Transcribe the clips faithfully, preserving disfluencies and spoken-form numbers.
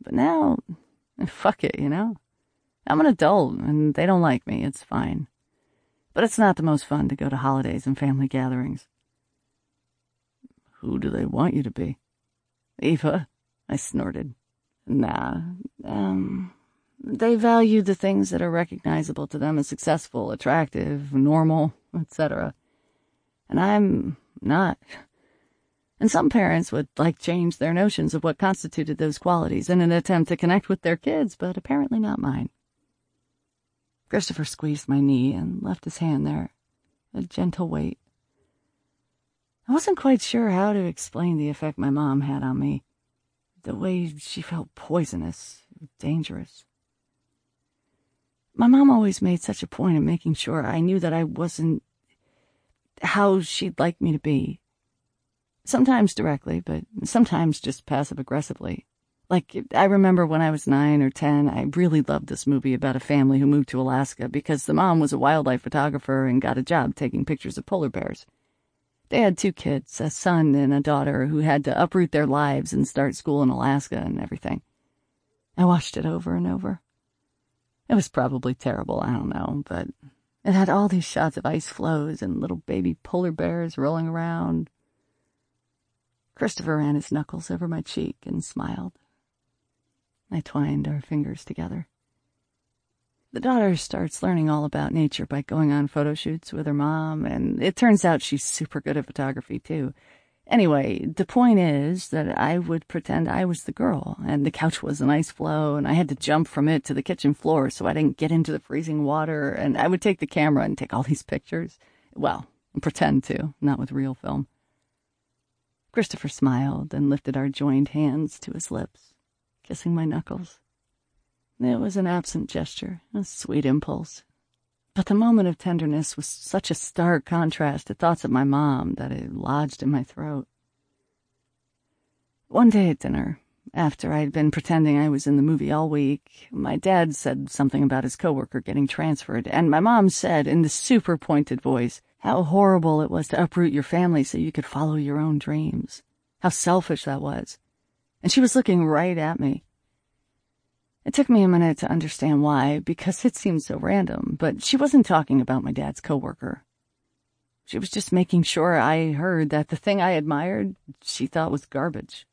But now, fuck it, you know? I'm an adult, and they don't like me. It's fine. But it's not the most fun to go to holidays and family gatherings. Who do they want you to be? Eva, I snorted. Nah, um, they value the things that are recognizable to them as successful, attractive, normal, et cetera. And I'm not. And some parents would like change their notions of what constituted those qualities in an attempt to connect with their kids, but apparently not mine. Christopher squeezed my knee and left his hand there, a gentle weight. I wasn't quite sure how to explain the effect my mom had on me, the way she felt poisonous, dangerous. My mom always made such a point of making sure I knew that I wasn't how she'd like me to be. Sometimes directly, but sometimes just passive-aggressively. Like, I remember when I was nine or ten, I really loved this movie about a family who moved to Alaska because the mom was a wildlife photographer and got a job taking pictures of polar bears. They had two kids, a son and a daughter, who had to uproot their lives and start school in Alaska and everything. I watched it over and over. It was probably terrible, I don't know, but it had all these shots of ice floes and little baby polar bears rolling around. Christopher ran his knuckles over my cheek and smiled. I twined our fingers together. The daughter starts learning all about nature by going on photo shoots with her mom, and it turns out she's super good at photography, too. Anyway, the point is that I would pretend I was the girl, and the couch was an ice floe, and I had to jump from it to the kitchen floor so I didn't get into the freezing water, and I would take the camera and take all these pictures. Well, pretend to, not with real film. Christopher smiled and lifted our joined hands to his lips, kissing my knuckles. It was an absent gesture, a sweet impulse. But the moment of tenderness was such a stark contrast to thoughts of my mom that it lodged in my throat. One day at dinner, after I had been pretending I was in the movie all week, my dad said something about his coworker getting transferred, and my mom said in the super pointed voice how horrible it was to uproot your family so you could follow your own dreams. How selfish that was. And she was looking right at me. It took me a minute to understand why, because it seemed so random, but she wasn't talking about my dad's coworker. She was just making sure I heard that the thing I admired, she thought was garbage.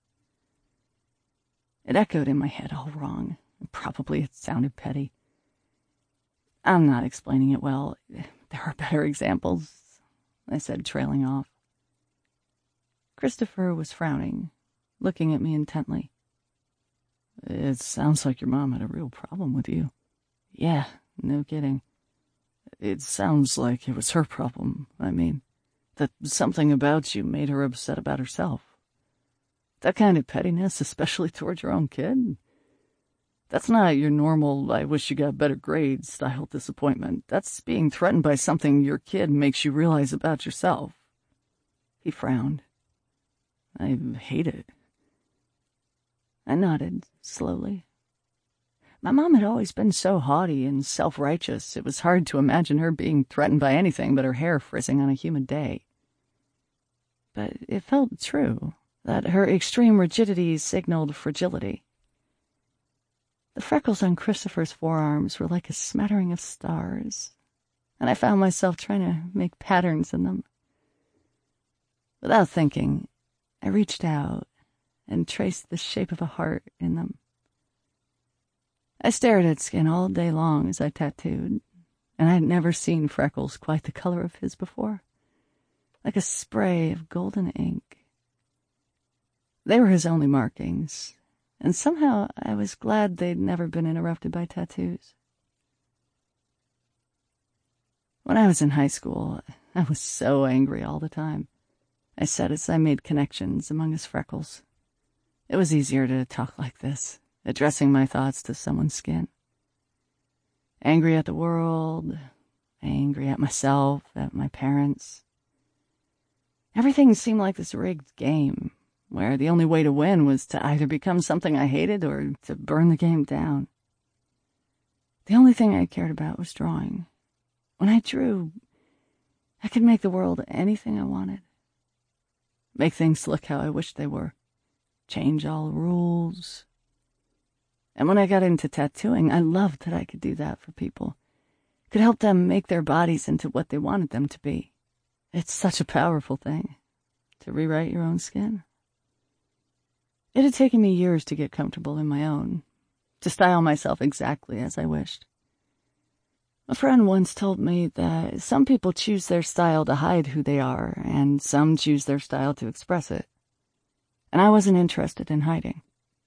It echoed in my head all wrong. Probably it sounded petty. I'm not explaining it well. There are better examples, I said, trailing off. Christopher was frowning, looking at me intently. It sounds like your mom had a real problem with you. Yeah, no kidding. It sounds like it was her problem, I mean, that something about you made her upset about herself. That kind of pettiness, especially towards your own kid, that's not your normal, I wish you got better grades style disappointment. That's being threatened by something your kid makes you realize about yourself. He frowned. I hate it. I nodded, slowly. My mom had always been so haughty and self-righteous, it was hard to imagine her being threatened by anything but her hair frizzing on a humid day. But it felt true, that her extreme rigidity signaled fragility. The freckles on Christopher's forearms were like a smattering of stars, and I found myself trying to make patterns in them. Without thinking, I reached out and traced the shape of a heart in them. I stared at skin all day long as I tattooed, and I had never seen freckles quite the color of his before, like a spray of golden ink. They were his only markings, and somehow I was glad they'd never been interrupted by tattoos. When I was in high school, I was so angry all the time, I said as I made connections among his freckles. It was easier to talk like this, addressing my thoughts to someone's skin. Angry at the world, angry at myself, at my parents. Everything seemed like this rigged game, where the only way to win was to either become something I hated or to burn the game down. The only thing I cared about was drawing. When I drew, I could make the world anything I wanted. Make things look how I wished they were. Change all rules. And when I got into tattooing, I loved that I could do that for people. Could help them make their bodies into what they wanted them to be. It's such a powerful thing, to rewrite your own skin. It had taken me years to get comfortable in my own, to style myself exactly as I wished. A friend once told me that some people choose their style to hide who they are, and some choose their style to express it. And I wasn't interested in hiding.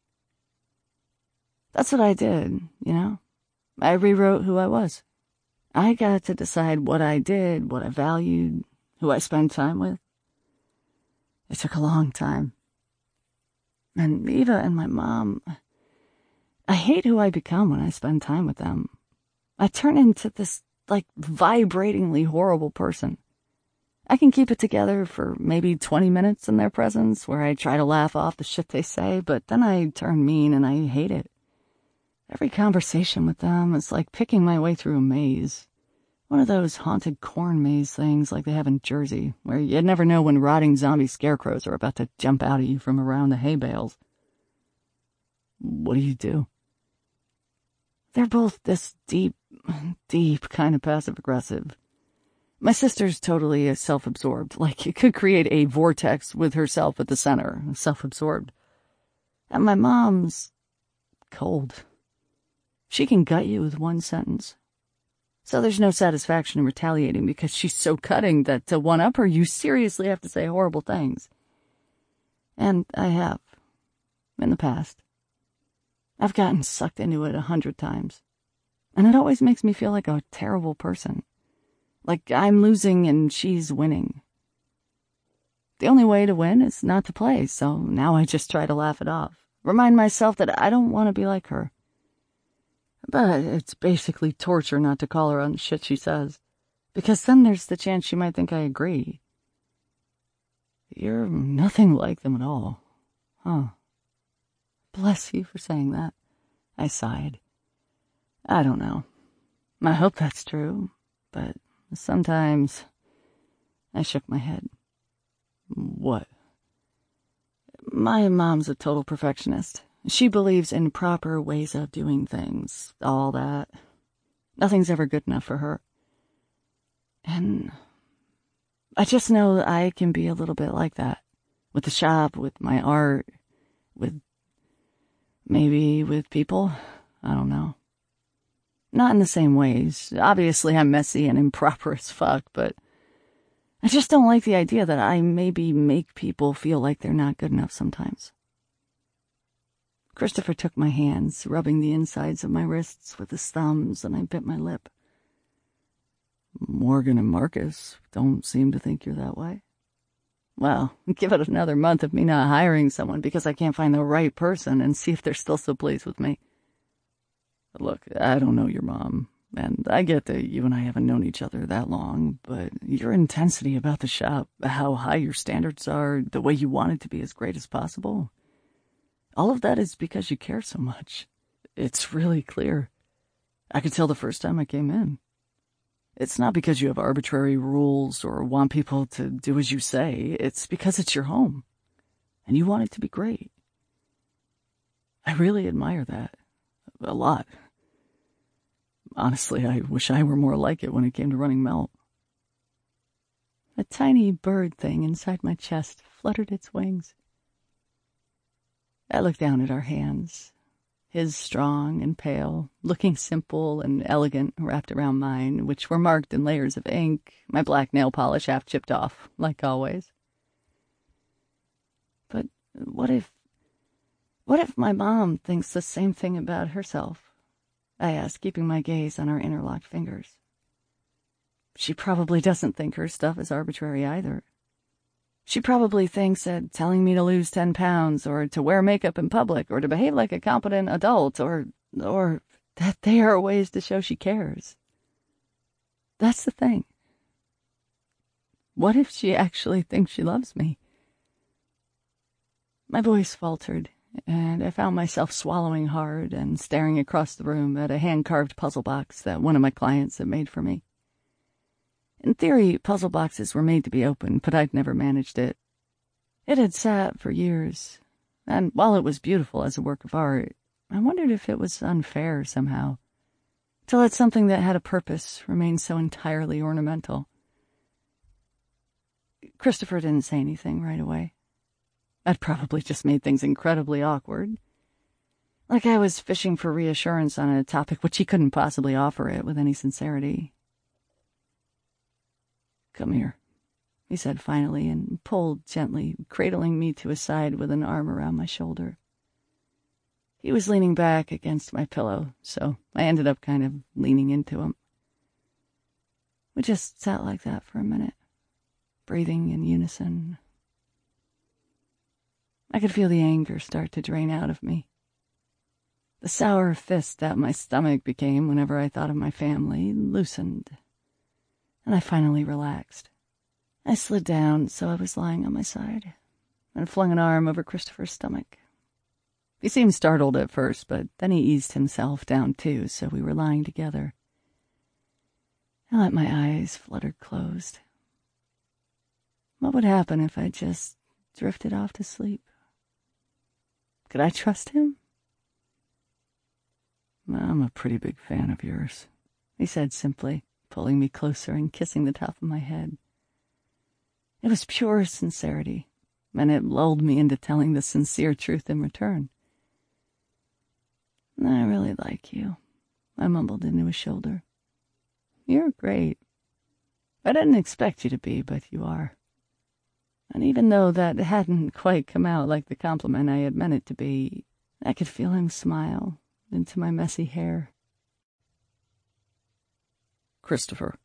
That's what I did, you know? I rewrote who I was. I got to decide what I did, what I valued, who I spent time with. It took a long time. And Eva and my mom, I hate who I become when I spend time with them. I turn into this, like, vibratingly horrible person. I can keep it together for maybe twenty minutes in their presence, where I try to laugh off the shit they say, but then I turn mean and I hate it. Every conversation with them is like picking my way through a maze. One of those haunted corn maze things like they have in Jersey, where you never know when rotting zombie scarecrows are about to jump out at you from around the hay bales. What do you do? They're both this deep, deep kind of passive-aggressive. My sister's totally self-absorbed, like it could create a vortex with herself at the center, self-absorbed. And my mom's cold. She can gut you with one sentence. So there's no satisfaction in retaliating because she's so cutting that to one-up her, you seriously have to say horrible things. And I have. In the past. I've gotten sucked into it a hundred times. And it always makes me feel like a terrible person. Like I'm losing and she's winning. The only way to win is not to play, so now I just try to laugh it off. Remind myself that I don't want to be like her. But it's basically torture not to call her on the shit she says, because then there's the chance she might think I agree. You're nothing like them at all. Huh. Bless you for saying that. I sighed. I don't know. I hope that's true, but sometimes I shook my head. What? My mom's a total perfectionist. She believes in proper ways of doing things, all that. Nothing's ever good enough for her. And I just know I can be a little bit like that. With the shop, with my art, with maybe with people. I don't know. Not in the same ways. Obviously, I'm messy and improper as fuck, but I just don't like the idea that I maybe make people feel like they're not good enough sometimes. Christopher took my hands, rubbing the insides of my wrists with his thumbs, and I bit my lip. Morgan and Marcus don't seem to think you're that way. Well, give it another month of me not hiring someone because I can't find the right person and see if they're still so pleased with me. Look, I don't know your mom, and I get that you and I haven't known each other that long, but your intensity about the shop, how high your standards are, the way you want it to be as great as possible, all of that is because you care so much. It's really clear. I could tell the first time I came in. It's not because you have arbitrary rules or want people to do as you say. It's because it's your home, and you want it to be great. I really admire that. A lot. Honestly, I wish I were more like it when it came to running Melt. A tiny bird thing inside my chest fluttered its wings. I looked down at our hands, his strong and pale, looking simple and elegant wrapped around mine, which were marked in layers of ink, my black nail polish half chipped off, like always. But what if, what if my mom thinks the same thing about herself? I asked, keeping my gaze on our interlocked fingers. She probably doesn't think her stuff is arbitrary either. She probably thinks that telling me to lose ten pounds, or to wear makeup in public, or to behave like a competent adult, or, or that they are ways to show she cares. That's the thing. What if she actually thinks she loves me? My voice faltered, and I found myself swallowing hard and staring across the room at a hand-carved puzzle box that one of my clients had made for me. In theory, puzzle boxes were made to be opened, but I'd never managed it. It had sat for years, and while it was beautiful as a work of art, I wondered if it was unfair somehow to let something that had a purpose remain so entirely ornamental. Christopher didn't say anything right away. I'd probably just made things incredibly awkward. Like I was fishing for reassurance on a topic which he couldn't possibly offer it with any sincerity. "Come here," he said finally, and pulled gently, cradling me to his side with an arm around my shoulder. He was leaning back against my pillow, so I ended up kind of leaning into him. We just sat like that for a minute, breathing in unison. I could feel the anger start to drain out of me. The sour fist that my stomach became whenever I thought of my family loosened, and I finally relaxed. I slid down so I was lying on my side, and flung an arm over Christopher's stomach. He seemed startled at first, but then he eased himself down too, so we were lying together. I let my eyes flutter closed. What would happen if I just drifted off to sleep? Could I trust him? "I'm a pretty big fan of yours," he said simply, pulling me closer and kissing the top of my head. It was pure sincerity, and it lulled me into telling the sincere truth in return. "I really like you," I mumbled into his shoulder. "You're great. I didn't expect you to be, but you are." And even though that hadn't quite come out like the compliment I had meant it to be, I could feel him smile into my messy hair. Christopher.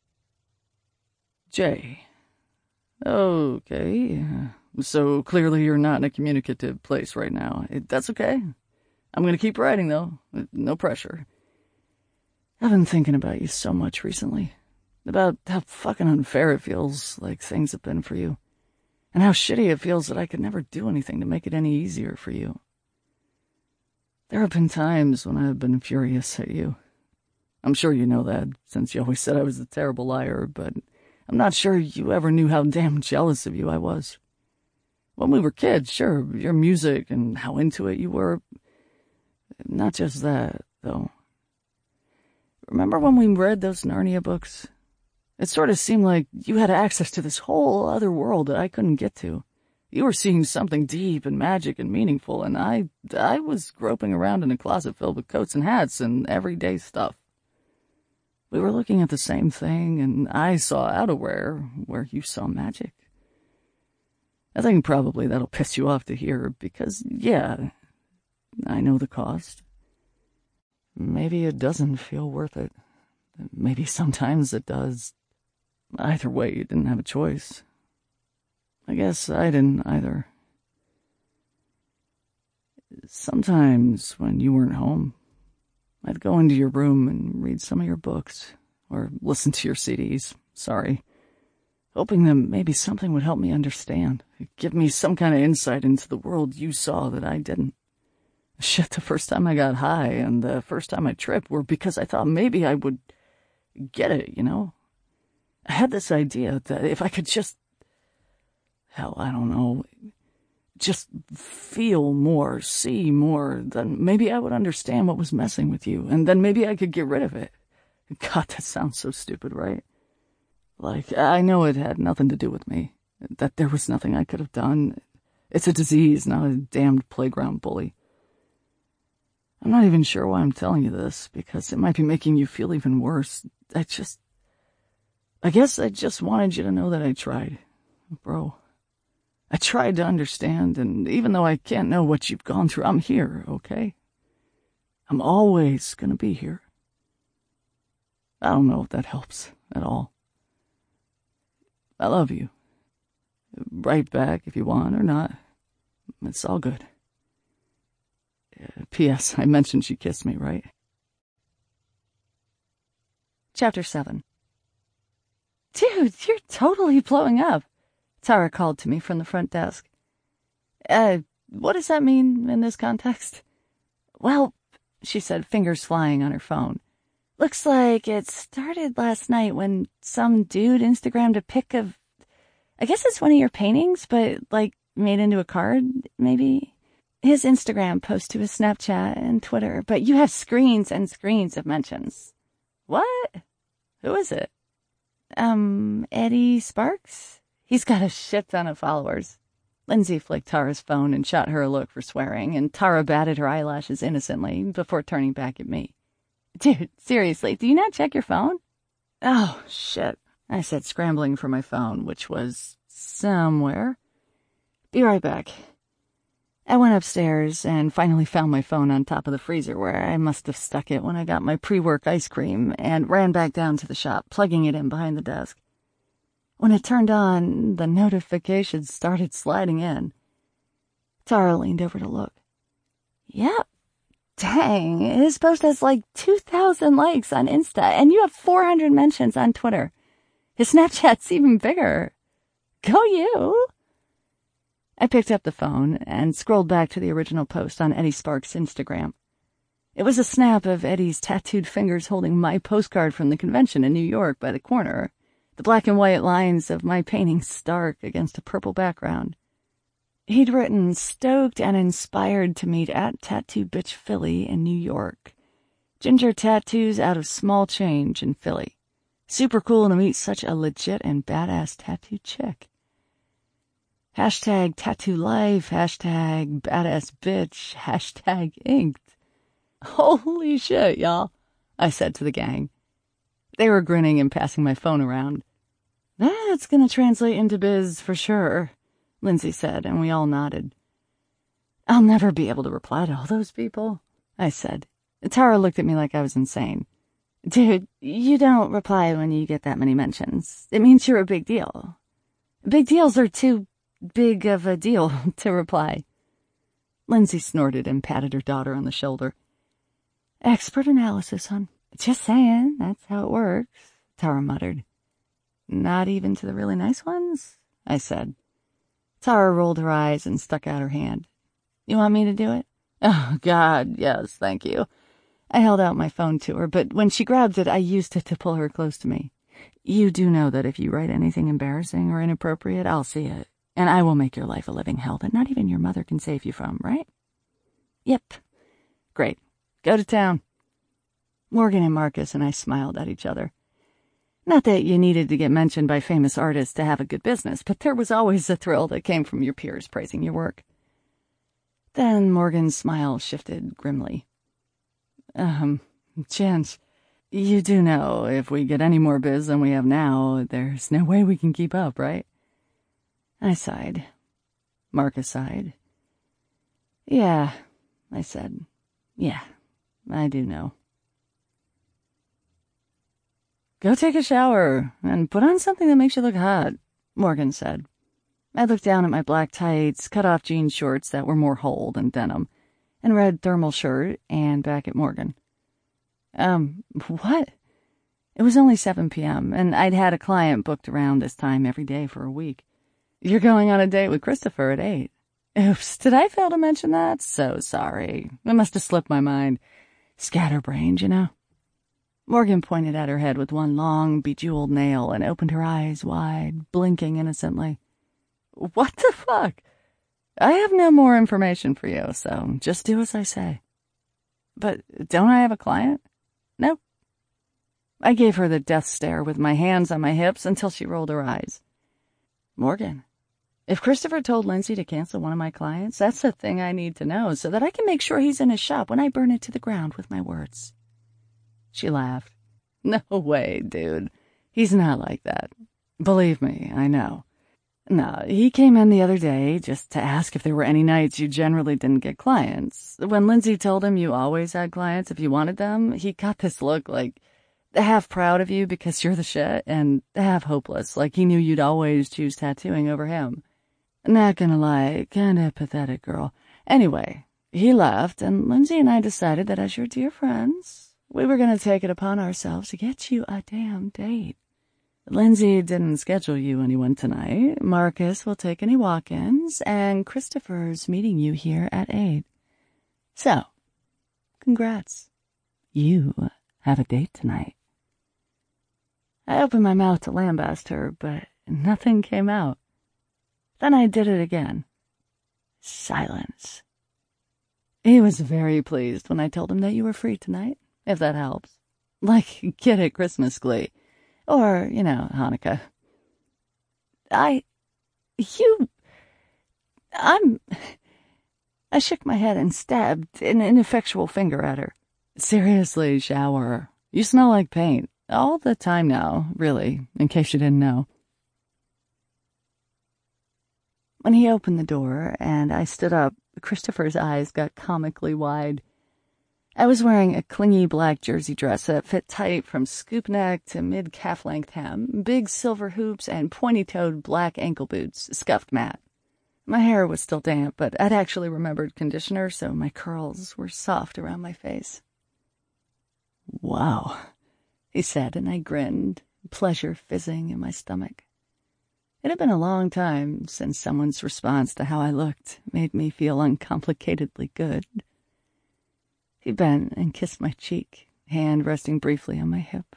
Jay. Okay. So clearly you're not in a communicative place right now. That's okay. I'm going to keep writing, though. No pressure. I've been thinking about you so much recently. About how fucking unfair it feels like things have been for you. And how shitty it feels that I could never do anything to make it any easier for you. There have been times when I've been furious at you. I'm sure you know that, since you always said I was a terrible liar, but I'm not sure you ever knew how damn jealous of you I was. When we were kids, sure, your music and how into it you were. Not just that, though. Remember when we read those Narnia books? It sort of seemed like you had access to this whole other world that I couldn't get to. You were seeing something deep and magic and meaningful, and I, I was groping around in a closet filled with coats and hats and everyday stuff. We were looking at the same thing, and I saw outerwear where you saw magic. I think probably that'll piss you off to hear, because, yeah, I know the cost. Maybe it doesn't feel worth it. Maybe sometimes it does. Either way, you didn't have a choice. I guess I didn't either. Sometimes when you weren't home, I'd go into your room and read some of your books, or listen to your C Ds, sorry, hoping that maybe something would help me understand, give me some kind of insight into the world you saw that I didn't. Shit, the first time I got high and the first time I tripped were because I thought maybe I would get it, you know? I had this idea that if I could just, hell, I don't know, just feel more, see more, then maybe I would understand what was messing with you, and then maybe I could get rid of it. God, that sounds so stupid, right? Like, I know it had nothing to do with me, that there was nothing I could have done. It's a disease, not a damned playground bully. I'm not even sure why I'm telling you this, because it might be making you feel even worse. I just... I guess I just wanted you to know that I tried, bro. I tried to understand, and even though I can't know what you've gone through, I'm here, okay? I'm always gonna be here. I don't know if that helps at all. I love you. Write back if you want or not. It's all good. Uh, P S. I mentioned she kissed me, right? Chapter seven. Dude, you're totally blowing up, Tara called to me from the front desk. Uh, what does that mean in this context? Well, she said, fingers flying on her phone. Looks like it started last night when some dude Instagrammed a pic of, I guess it's one of your paintings, but, like, made into a card, maybe? His Instagram post to his Snapchat and Twitter, but you have screens and screens of mentions. What? Who is it? Um, Eddie Sparks? He's got a shit ton of followers. Lindsay flicked Tara's phone and shot her a look for swearing, and Tara batted her eyelashes innocently before turning back at me. Dude, seriously, do you not check your phone? Oh, shit, I said, scrambling for my phone, which was somewhere. Be right back. I went upstairs and finally found my phone on top of the freezer where I must have stuck it when I got my pre-work ice cream and ran back down to the shop, plugging it in behind the desk. When it turned on, the notifications started sliding in. Tara leaned over to look. Yep. Dang, his post has like two thousand likes on Insta, and you have four hundred mentions on Twitter. His Snapchat's even bigger. Go you! I picked up the phone and scrolled back to the original post on Eddie Sparks' Instagram. It was a snap of Eddie's tattooed fingers holding my postcard from the convention in New York by the corner, the black and white lines of my painting stark against a purple background. He'd written, stoked and inspired to meet at Tattoo Bitch Philly in New York. Ginger tattoos out of small change in Philly. Super cool to meet such a legit and badass tattoo chick. Hashtag tattoo life, hashtag badass bitch, hashtag inked. Holy shit, y'all, I said to the gang. They were grinning and passing my phone around. That's gonna translate into biz for sure, Lindsay said, and we all nodded. I'll never be able to reply to all those people, I said. Tara looked at me like I was insane. Dude, you don't reply when you get that many mentions. It means you're a big deal. Big deals are too big of a deal to reply. Lindsay snorted and patted her daughter on the shoulder. Expert analysis, hon. Just saying, that's how it works, Tara muttered. Not even to the really nice ones? I said. Tara rolled her eyes and stuck out her hand. You want me to do it? Oh, God, yes, thank you. I held out my phone to her, but when she grabbed it, I used it to pull her close to me. You do know that if you write anything embarrassing or inappropriate, I'll see it. And I will make your life a living hell that not even your mother can save you from, right? Yep. Great. Go to town. Morgan and Marcus and I smiled at each other. Not that you needed to get mentioned by famous artists to have a good business, but there was always a thrill that came from your peers praising your work. Then Morgan's smile shifted grimly. Um, Chance, you do know if we get any more biz than we have now, there's no way we can keep up, right? I sighed. Marcus sighed. Yeah, I said. Yeah, I do know. Go take a shower and put on something that makes you look hot, Morgan said. I looked down at my black tights, cut-off jean shorts that were more whole than denim, and red thermal shirt, and back at Morgan. Um, what? It was only seven p.m., and I'd had a client booked around this time every day for a week. You're going on a date with Christopher at eight. Oops, did I fail to mention that? So sorry. It must have slipped my mind. Scatterbrained, you know. Morgan pointed at her head with one long, bejeweled nail and opened her eyes wide, blinking innocently. What the fuck? I have no more information for you, so just do as I say. But don't I have a client? Nope. I gave her the death stare with my hands on my hips until she rolled her eyes. Morgan, if Christopher told Lindsay to cancel one of my clients, that's the thing I need to know so that I can make sure he's in his shop when I burn it to the ground with my words. She laughed. No way, dude. He's not like that. Believe me, I know. No, he came in the other day just to ask if there were any nights you generally didn't get clients. When Lindsay told him you always had clients if you wanted them, he got this look like half proud of you because you're the shit and half hopeless, like he knew you'd always choose tattooing over him. Not gonna lie, kinda pathetic, girl. Anyway, he left, and Lindsay and I decided that as your dear friends, we were gonna take it upon ourselves to get you a damn date. Lindsay didn't schedule you anyone tonight. Marcus will take any walk-ins, and Christopher's meeting you here at eight. So, congrats. You have a date tonight. I opened my mouth to lambaste her, but nothing came out. Then I did it again. Silence. He was very pleased when I told him that you were free tonight, if that helps. Like kid at Christmas glee. Or, you know, Hanukkah. I... You... I'm... I shook my head and stabbed an ineffectual finger at her. Seriously, Shower. You smell like paint. All the time now, really, in case you didn't know. When he opened the door and I stood up, Christopher's eyes got comically wide. I was wearing a clingy black jersey dress that fit tight from scoop neck to mid-calf length hem, big silver hoops, and pointy-toed black ankle boots, scuffed matte. My hair was still damp, but I'd actually remembered conditioner, so my curls were soft around my face. "Wow," he said, and I grinned, pleasure fizzing in my stomach. It had been a long time since someone's response to how I looked made me feel uncomplicatedly good. He bent and kissed my cheek, hand resting briefly on my hip.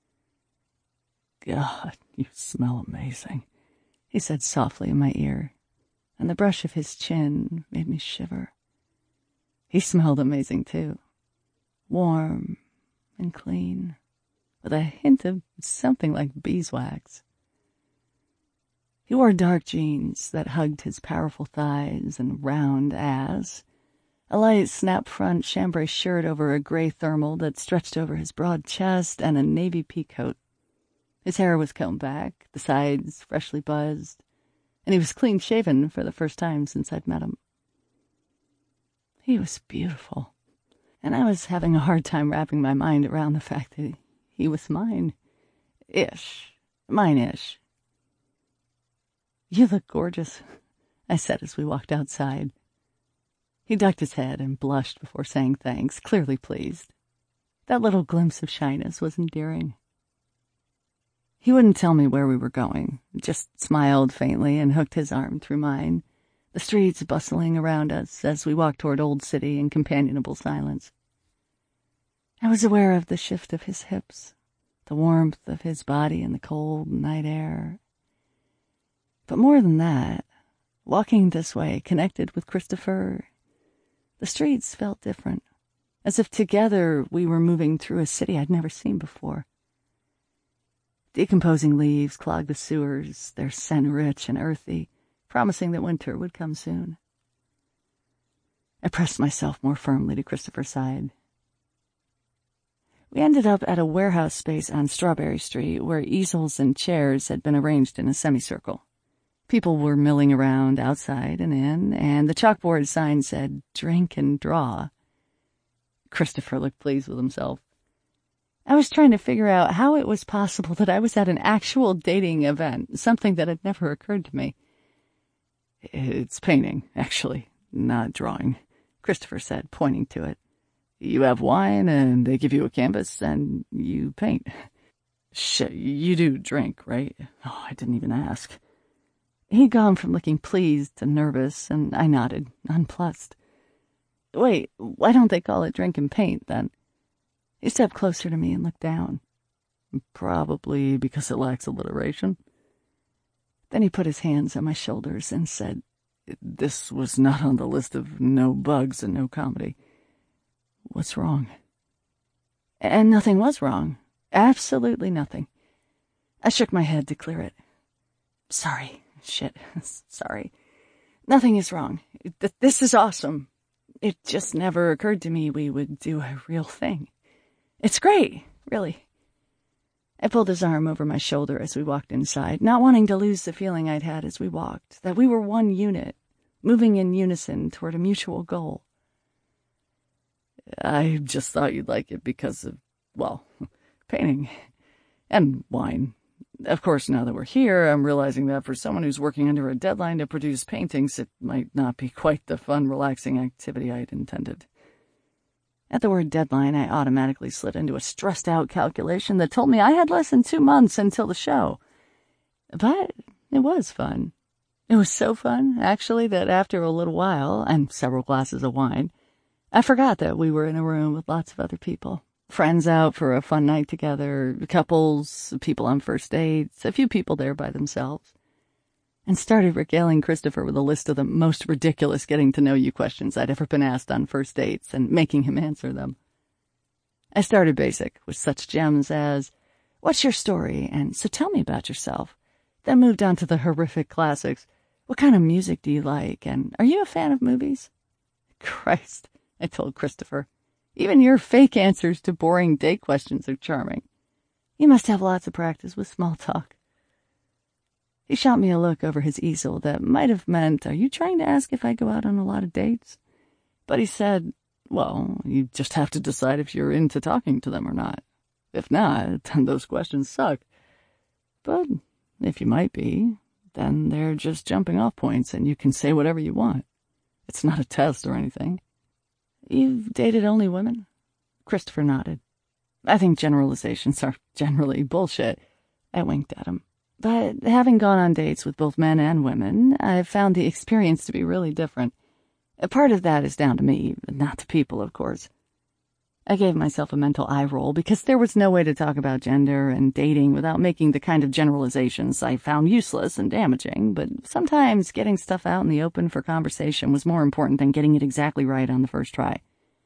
"God, you smell amazing," he said softly in my ear, and the brush of his chin made me shiver. He smelled amazing, too. Warm and clean, with a hint of something like beeswax. He wore dark jeans that hugged his powerful thighs and round ass, a light snap-front chambray shirt over a gray thermal that stretched over his broad chest, and a navy peacoat. His hair was combed back, the sides freshly buzzed, and he was clean-shaven for the first time since I'd met him. He was beautiful, and I was having a hard time wrapping my mind around the fact that he was mine. Ish. Mine-ish. "You look gorgeous," I said as we walked outside. He ducked his head and blushed before saying thanks, clearly pleased. That little glimpse of shyness was endearing. He wouldn't tell me where we were going, just smiled faintly and hooked his arm through mine, the streets bustling around us as we walked toward Old City in companionable silence. I was aware of the shift of his hips, the warmth of his body in the cold night air. But more than that, walking this way, connected with Christopher, the streets felt different, as if together we were moving through a city I'd never seen before. Decomposing leaves clogged the sewers, their scent rich and earthy, promising that winter would come soon. I pressed myself more firmly to Christopher's side. We ended up at a warehouse space on Strawberry Street where easels and chairs had been arranged in a semicircle. People were milling around outside and in, and the chalkboard sign said, "Drink and draw." Christopher looked pleased with himself. I was trying to figure out how it was possible that I was at an actual dating event, something that had never occurred to me. "It's painting, actually, not drawing," Christopher said, pointing to it. "You have wine, and they give you a canvas, and you paint. Shit, you do drink, right? Oh, I didn't even ask." He'd gone from looking pleased to nervous, and I nodded, nonplussed. "Wait, why don't they call it drink and paint, then?" He stepped closer to me and looked down. "Probably because it lacks alliteration." Then he put his hands on my shoulders and said, "This was not on the list of no bugs and no comedy. What's wrong?" And nothing was wrong. Absolutely nothing. I shook my head to clear it. "Sorry. Shit. Sorry. Nothing is wrong. Th- this is awesome. It just never occurred to me we would do a real thing. It's great, really." I pulled his arm over my shoulder as we walked inside, not wanting to lose the feeling I'd had as we walked, that we were one unit, moving in unison toward a mutual goal. "I just thought you'd like it because of, well, painting and wine. Of course, now that we're here, I'm realizing that for someone who's working under a deadline to produce paintings, it might not be quite the fun, relaxing activity I'd intended." At the word deadline, I automatically slid into a stressed-out calculation that told me I had less than two months until the show. But it was fun. It was so fun, actually, that after a little while, and several glasses of wine, I forgot that we were in a room with lots of other people. Friends out for a fun night together, couples, people on first dates, a few people there by themselves. and started regaling Christopher with a list of the most ridiculous getting-to-know-you questions I'd ever been asked on first dates and making him answer them. I started basic, with such gems as, "What's your story?" and "So tell me about yourself." Then moved on to the horrific classics. "What kind of music do you like?" and "Are you a fan of movies?" Christ, I told Christopher. Even your fake answers to boring date questions are charming. You must have lots of practice with small talk. He shot me a look over his easel that might have meant, "Are you trying to ask if I go out on a lot of dates?" But he said, "Well, you just have to decide if you're into talking to them or not. If not, then those questions suck. But if you might be, then they're just jumping off points and you can say whatever you want. It's not a test or anything." "You've dated only women?" Christopher nodded. "I think generalizations are generally bullshit." I winked at him. "But having gone on dates with both men and women, I've found the experience to be really different. A part of that is down to me, not the people, of course." I gave myself a mental eye roll because there was no way to talk about gender and dating without making the kind of generalizations I found useless and damaging, but sometimes getting stuff out in the open for conversation was more important than getting it exactly right on the first try.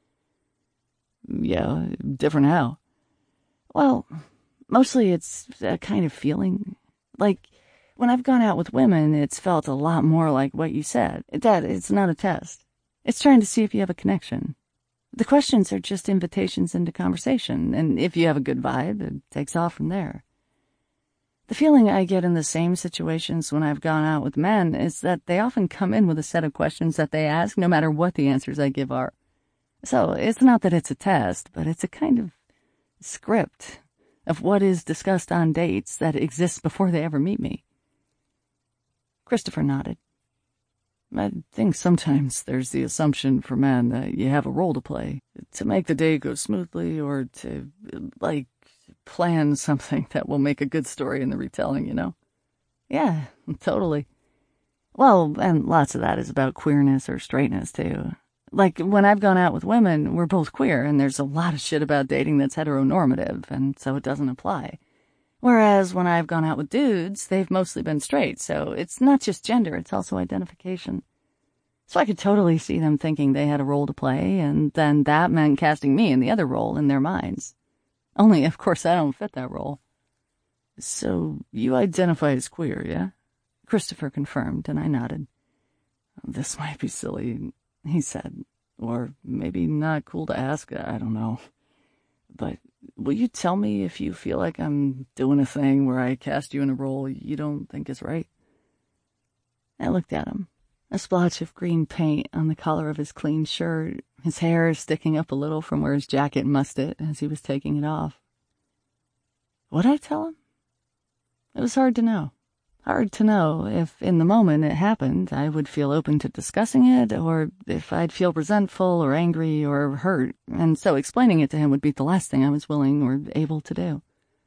"Yeah, different how?" "Well, mostly it's a kind of feeling. Like, when I've gone out with women, it's felt a lot more like what you said. That it's not a test. It's trying to see if you have a connection. The questions are just invitations into conversation, and if you have a good vibe, it takes off from there. The feeling I get in the same situations when I've gone out with men is that they often come in with a set of questions that they ask no matter what the answers I give are. So it's not that it's a test, but it's a kind of script of what is discussed on dates that exists before they ever meet me." Christopher nodded. "I think sometimes there's the assumption for men that you have a role to play, to make the date go smoothly, or to, like, plan something that will make a good story in the retelling, you know?" "Yeah, totally. Well, and lots of that is about queerness or straightness, too. Like, when I've gone out with women, we're both queer, and there's a lot of shit about dating that's heteronormative, and so it doesn't apply. Whereas when I've gone out with dudes, they've mostly been straight, so it's not just gender, it's also identification. So I could totally see them thinking they had a role to play, and then that meant casting me in the other role in their minds. Only, of course, I don't fit that role." "So you identify as queer, yeah?" Christopher confirmed, and I nodded. "This might be silly," he said, "or maybe not cool to ask, I don't know. But will you tell me if you feel like I'm doing a thing where I cast you in a role you don't think is right?" I looked at him. A splotch of green paint on the collar of his clean shirt, his hair sticking up a little from where his jacket mussed it as he was taking it off. Would I tell him? It was hard to know. Hard to know if, in the moment it happened, I would feel open to discussing it, or if I'd feel resentful or angry or hurt, and so explaining it to him would be the last thing I was willing or able to do.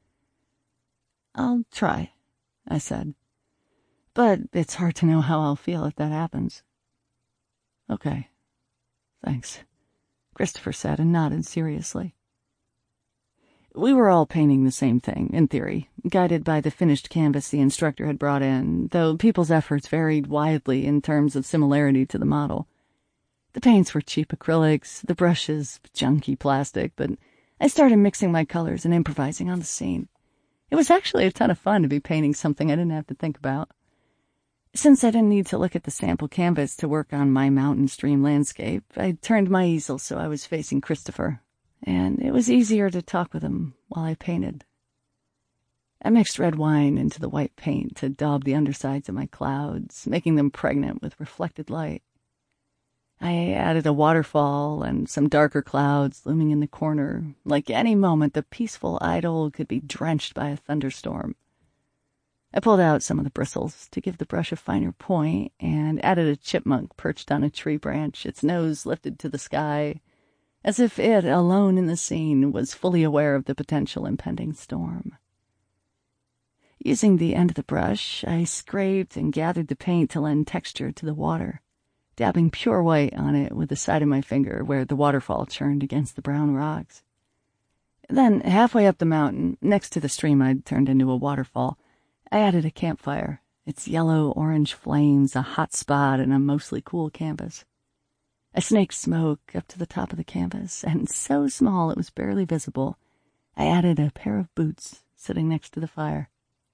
"I'll try," I said. "But it's hard to know how I'll feel if that happens." "Okay. Thanks," Christopher said and nodded seriously. We were all painting the same thing, in theory, guided by the finished canvas the instructor had brought in, though people's efforts varied widely in terms of similarity to the model. The paints were cheap acrylics, the brushes junky plastic, but I started mixing my colors and improvising on the scene. It was actually a ton of fun to be painting something I didn't have to think about. Since I didn't need to look at the sample canvas to work on my mountain stream landscape, I turned my easel so I was facing Christopher, and it was easier to talk with him while I painted. I mixed red wine into the white paint to daub the undersides of my clouds, making them pregnant with reflected light. I added a waterfall and some darker clouds looming in the corner. Like any moment, the peaceful idyll could be drenched by a thunderstorm. I pulled out some of the bristles to give the brush a finer point and added a chipmunk perched on a tree branch, its nose lifted to the sky, as if it, alone in the scene, was fully aware of the potential impending storm. Using the end of the brush, I scraped and gathered the paint to lend texture to the water, dabbing pure white on it with the side of my finger where the waterfall churned against the brown rocks. Then, halfway up the mountain, next to the stream I'd turned into a waterfall, I added a campfire, its yellow-orange flames a hot spot in a mostly cool canvas. A snake smoke up to the top of the canvas, and so small it was barely visible, I added a pair of boots sitting next to the fire.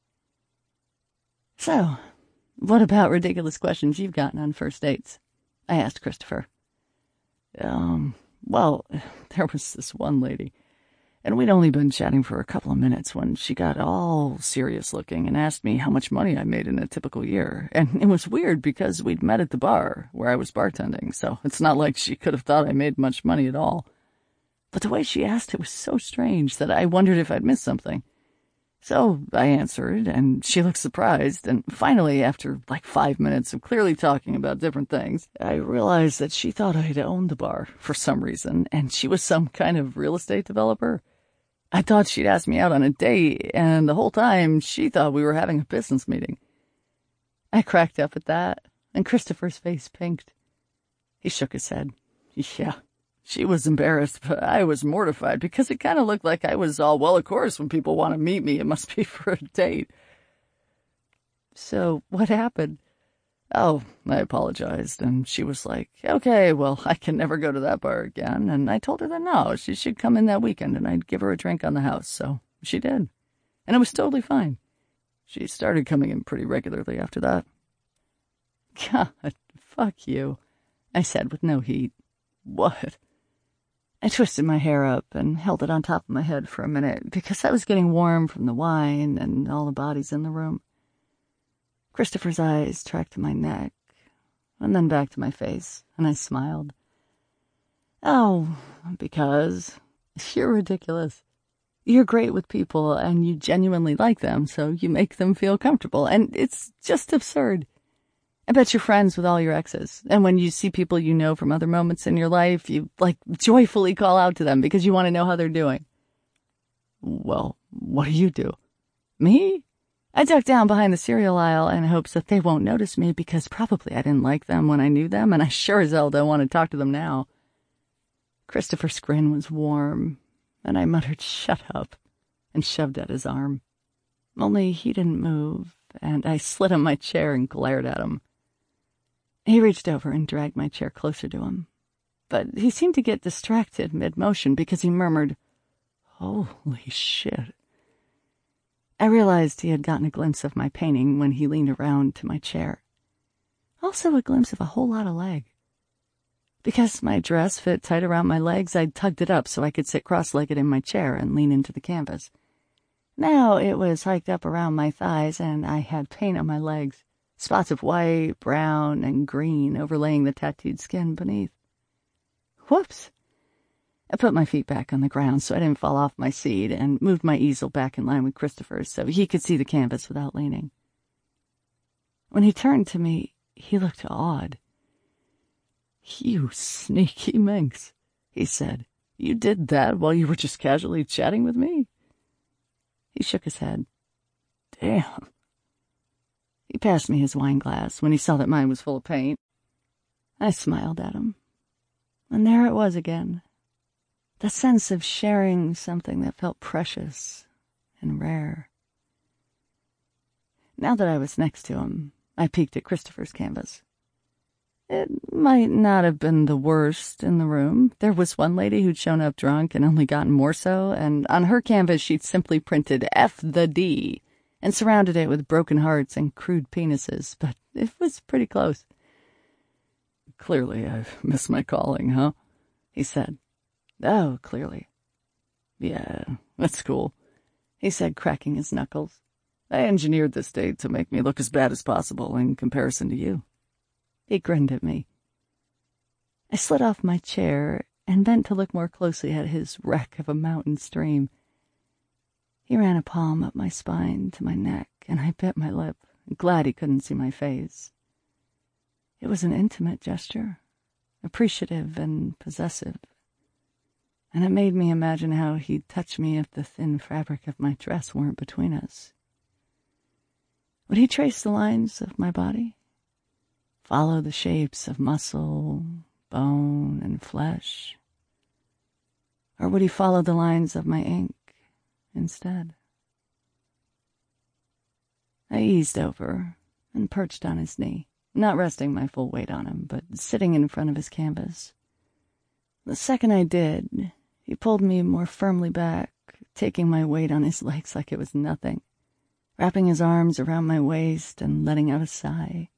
So, what about ridiculous questions you've gotten on first dates? I asked Christopher. Um, well, there was this one lady, and we'd only been chatting for a couple of minutes when she got all serious looking and asked me how much money I made in a typical year. And it was weird because we'd met at the bar where I was bartending, so it's not like she could have thought I made much money at all. But the way she asked it was so strange that I wondered if I'd missed something. So I answered, and she looked surprised, and finally, after like five minutes of clearly talking about different things, I realized that she thought I'd owned the bar for some reason, and she was some kind of real estate developer. I thought she'd asked me out on a date, and the whole time she thought we were having a business meeting. I cracked up at that, and Christopher's face pinked. He shook his head. Yeah. She was embarrassed, but I was mortified because it kind of looked like I was all, well, of course, when people want to meet me, it must be for a date. So what happened? Oh, I apologized, and she was like, okay, well, I can never go to that bar again. And I told her that no, she should come in that weekend, and I'd give her a drink on the house. So she did, and it was totally fine. She started coming in pretty regularly after that. God, fuck you, I said with no heat. What? I twisted my hair up and held it on top of my head for a minute because I was getting warm from the wine and all the bodies in the room. Christopher's eyes tracked to my neck and then back to my face, and I smiled. Oh, because you're ridiculous. You're great with people and you genuinely like them, so you make them feel comfortable, and it's just absurd. I bet you're friends with all your exes, and when you see people you know from other moments in your life, you, like, joyfully call out to them because you want to know how they're doing. Well, what do you do? Me? I duck down behind the cereal aisle in hopes that they won't notice me because probably I didn't like them when I knew them, and I sure as hell don't want to talk to them now. Christopher's grin was warm, and I muttered, shut up, and shoved at his arm. Only he didn't move, and I slid on my chair and glared at him. He reached over and dragged my chair closer to him, but he seemed to get distracted mid-motion because he murmured, holy shit. I realized he had gotten a glimpse of my painting when he leaned around to my chair. Also a glimpse of a whole lot of leg. Because my dress fit tight around my legs, I tugged it up so I could sit cross-legged in my chair and lean into the canvas. Now it was hiked up around my thighs, and I had paint on my legs. Spots of white, brown, and green overlaying the tattooed skin beneath. Whoops! I put my feet back on the ground so I didn't fall off my seat and moved my easel back in line with Christopher's so he could see the canvas without leaning. When he turned to me, he looked odd. You sneaky minx, he said. You did that while you were just casually chatting with me? He shook his head. Damn. He passed me his wine glass when he saw that mine was full of paint. I smiled at him. And there it was again. The sense of sharing something that felt precious and rare. Now that I was next to him, I peeked at Christopher's canvas. It might not have been the worst in the room. There was one lady who'd shown up drunk and only gotten more so, and on her canvas she'd simply printed F the D and surrounded it with broken hearts and crude penises, but it was pretty close. Clearly I've missed my calling, huh? He said. Oh, clearly. Yeah, that's cool, he said, cracking his knuckles. I engineered this date to make me look as bad as possible in comparison to you. He grinned at me. I slid off my chair and bent to look more closely at his wreck of a mountain stream. He ran a palm up my spine to my neck, and I bit my lip, glad he couldn't see my face. It was an intimate gesture, appreciative and possessive, and it made me imagine how he'd touch me if the thin fabric of my dress weren't between us. Would he trace the lines of my body? Follow the shapes of muscle, bone, and flesh? Or would he follow the lines of my ink instead? I eased over and perched on his knee, not resting my full weight on him, but sitting in front of his canvas. The second I did, he pulled me more firmly back, taking my weight on his legs like it was nothing, wrapping his arms around my waist and letting out a sigh.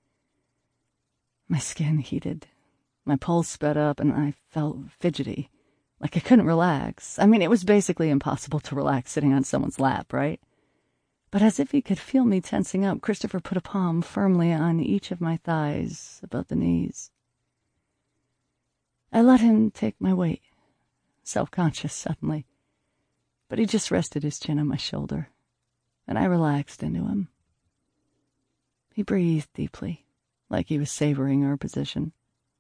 My skin heated. My pulse sped up, and I felt fidgety, like I couldn't relax. I mean, it was basically impossible to relax sitting on someone's lap, right? But as if he could feel me tensing up, Christopher put a palm firmly on each of my thighs, about the knees. I let him take my weight, self-conscious suddenly, but he just rested his chin on my shoulder, and I relaxed into him. He breathed deeply, like he was savoring our position.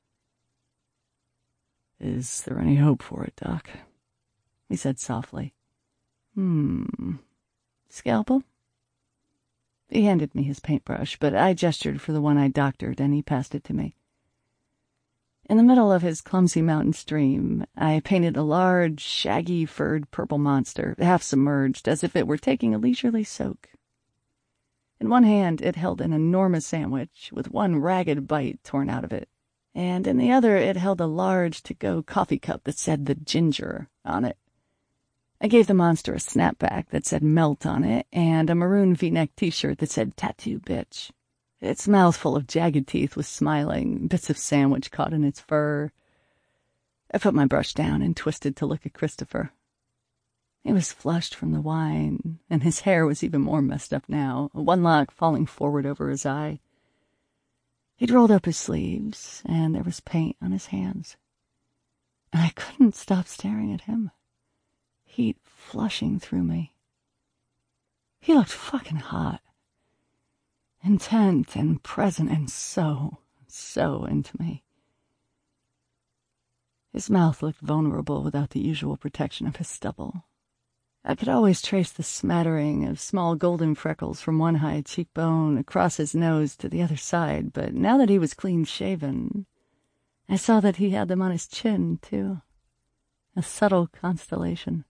"Is there any hope for it, Doc?" he said softly. Hmm. Scalpel? He handed me his paintbrush, but I gestured for the one I doctored, and he passed it to me. In the middle of his clumsy mountain stream, I painted a large, shaggy, furred purple monster, half submerged, as if it were taking a leisurely soak. In one hand, it held an enormous sandwich, with one ragged bite torn out of it, and in the other it held a large to-go coffee cup that said "The Ginger" on it. I gave the monster a snapback that said "Melt" on it, and a maroon V-neck t-shirt that said "Tattoo Bitch." Its mouth full of jagged teeth was smiling, bits of sandwich caught in its fur. I put my brush down and twisted to look at Christopher. He was flushed from the wine, and his hair was even more messed up now, one lock falling forward over his eye. He'd rolled up his sleeves, and there was paint on his hands. And I couldn't stop staring at him, heat flushing through me. He looked fucking hot. Intent and present and so, so into me. His mouth looked vulnerable without the usual protection of his stubble. I could always trace the smattering of small golden freckles from one high cheekbone across his nose to the other side, but now that he was clean-shaven, I saw that he had them on his chin, too. A subtle constellation.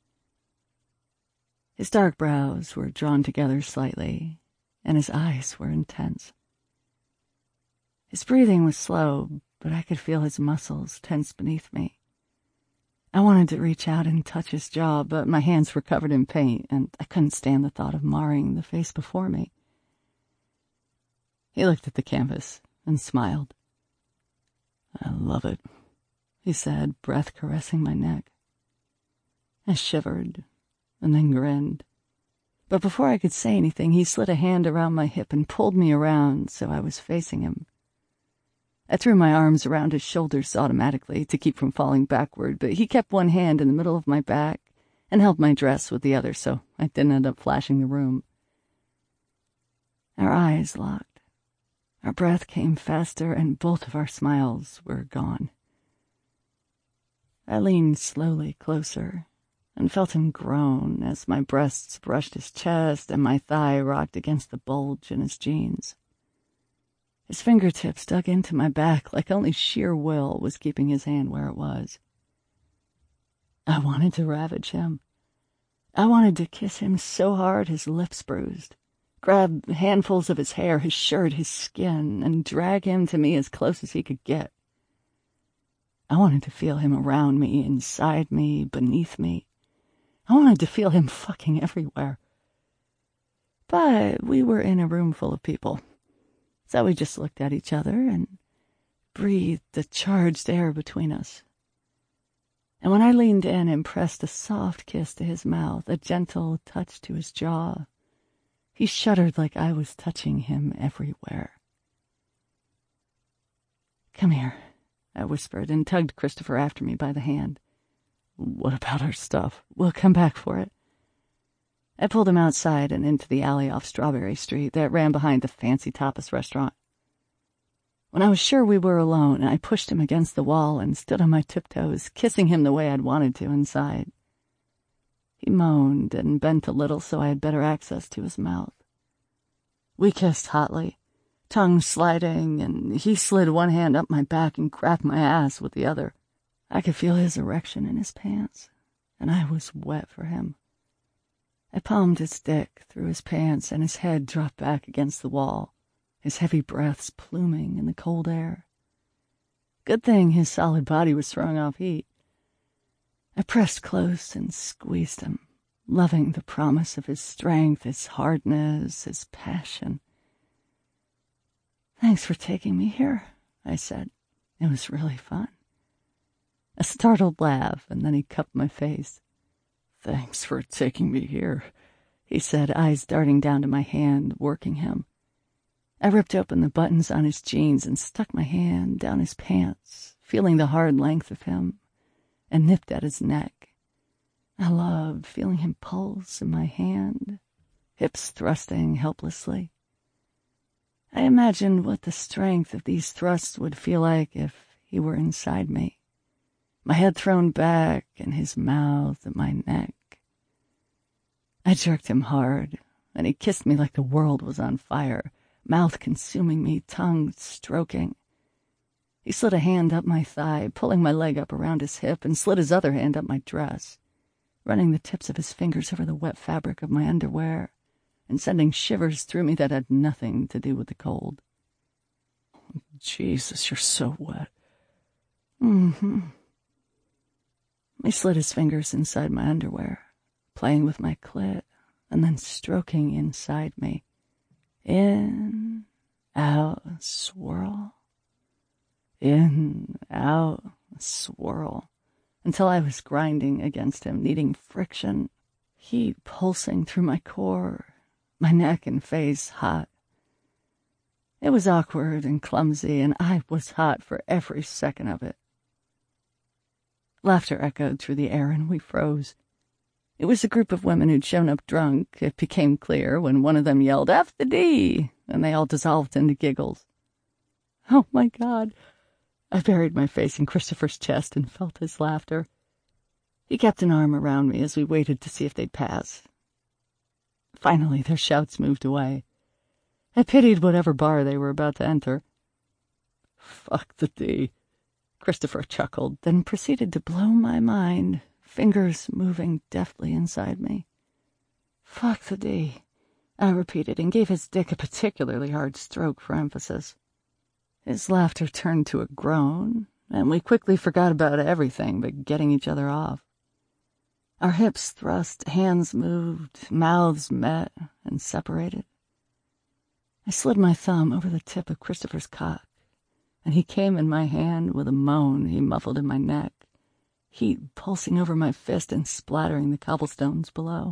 His dark brows were drawn together slightly, and his eyes were intense. His breathing was slow, but I could feel his muscles tense beneath me. I wanted to reach out and touch his jaw, but my hands were covered in paint, and I couldn't stand the thought of marring the face before me. He looked at the canvas and smiled. "I love it," he said, breath caressing my neck. I shivered, and then grinned. But before I could say anything, he slid a hand around my hip and pulled me around so I was facing him. I threw my arms around his shoulders automatically to keep from falling backward, but he kept one hand in the middle of my back and held my dress with the other, so I didn't end up flashing the room. Our eyes locked. Our breath came faster, and both of our smiles were gone. I leaned slowly closer and felt him groan as my breasts brushed his chest and my thigh rocked against the bulge in his jeans. His fingertips dug into my back like only sheer will was keeping his hand where it was. I wanted to ravage him. I wanted to kiss him so hard his lips bruised, grab handfuls of his hair, his shirt, his skin, and drag him to me as close as he could get. I wanted to feel him around me, inside me, beneath me. I wanted to feel him fucking everywhere. But we were in a room full of people, so we just looked at each other and breathed the charged air between us. And when I leaned in and pressed a soft kiss to his mouth, a gentle touch to his jaw, he shuddered like I was touching him everywhere. "Come here," I whispered, and tugged Christopher after me by the hand. "What about our stuff? We'll come back for it." I pulled him outside and into the alley off Strawberry Street that ran behind the fancy tapas restaurant. When I was sure we were alone, I pushed him against the wall and stood on my tiptoes, kissing him the way I'd wanted to inside. He moaned and bent a little so I had better access to his mouth. We kissed hotly, tongue sliding, and he slid one hand up my back and grabbed my ass with the other. I could feel his erection in his pants, and I was wet for him. I palmed his dick through his pants, and his head dropped back against the wall. his heavy breaths pluming in the cold air. Good thing his solid body was throwing off heat. I pressed close and squeezed him, loving the promise of his strength, his hardness, his passion. "Thanks for taking me here," I said. "It was really fun." A startled laugh, and then he cupped my face. "Thanks for taking me here," he said, eyes darting down to my hand, working him. I ripped open the buttons on his jeans and stuck my hand down his pants, feeling the hard length of him, and nipped at his neck. I loved feeling him pulse in my hand, hips thrusting helplessly. I imagined what the strength of these thrusts would feel like if he were inside me, my head thrown back and his mouth at my neck. I jerked him hard, and he kissed me like the world was on fire, mouth consuming me, tongue stroking. He slid a hand up my thigh, pulling my leg up around his hip, and slid his other hand up my dress, running the tips of his fingers over the wet fabric of my underwear, and sending shivers through me that had nothing to do with the cold. "Jesus, you're so wet." Mm-hmm. He slid his fingers inside my underwear, playing with my clit, and then stroking inside me. In, out, swirl. In, out, swirl. Until I was grinding against him, needing friction, heat pulsing through my core, my neck and face hot. It was awkward and clumsy, and I was hot for every second of it. Laughter echoed through the air, and we froze. It was a group of women who'd shown up drunk, it became clear, when one of them yelled, "F the D!" and they all dissolved into giggles. Oh, my God. I buried my face in Christopher's chest and felt his laughter. He kept an arm around me as we waited to see if they'd pass. Finally, their shouts moved away. I pitied whatever bar they were about to enter. "Fuck the D," Christopher chuckled, then proceeded to blow my mind, fingers moving deftly inside me. "Fuck the D," I repeated, and gave his dick a particularly hard stroke for emphasis. His laughter turned to a groan, and we quickly forgot about everything but getting each other off. Our hips thrust, hands moved, mouths met and separated. I slid my thumb over the tip of Christopher's cock, and he came in my hand with a moan he muffled in my neck, heat pulsing over my fist and splattering the cobblestones below.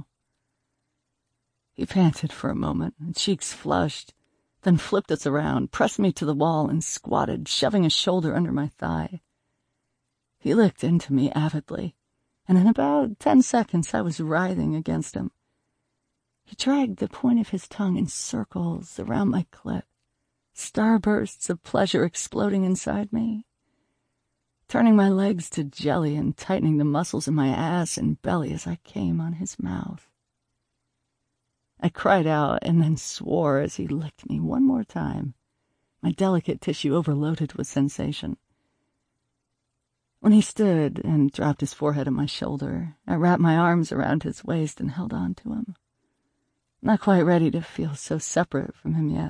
He panted for a moment, cheeks flushed, then flipped us around, pressed me to the wall, and squatted, shoving a shoulder under my thigh. He licked into me avidly, and in about ten seconds I was writhing against him. He dragged the point of his tongue in circles around my clit, starbursts of pleasure exploding inside me, turning my legs to jelly and tightening the muscles in my ass and belly as I came on his mouth. I cried out and then swore as he licked me one more time, my delicate tissue overloaded with sensation. When he stood and dropped his forehead on my shoulder, I wrapped my arms around his waist and held on to him, not quite ready to feel so separate from him yet.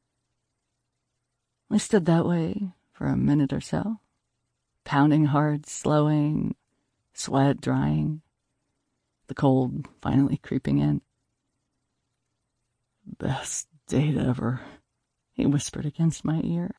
We stood that way for a minute or so, pounding hard, slowing, sweat drying, the cold finally creeping in. "Best date ever," he whispered against my ear.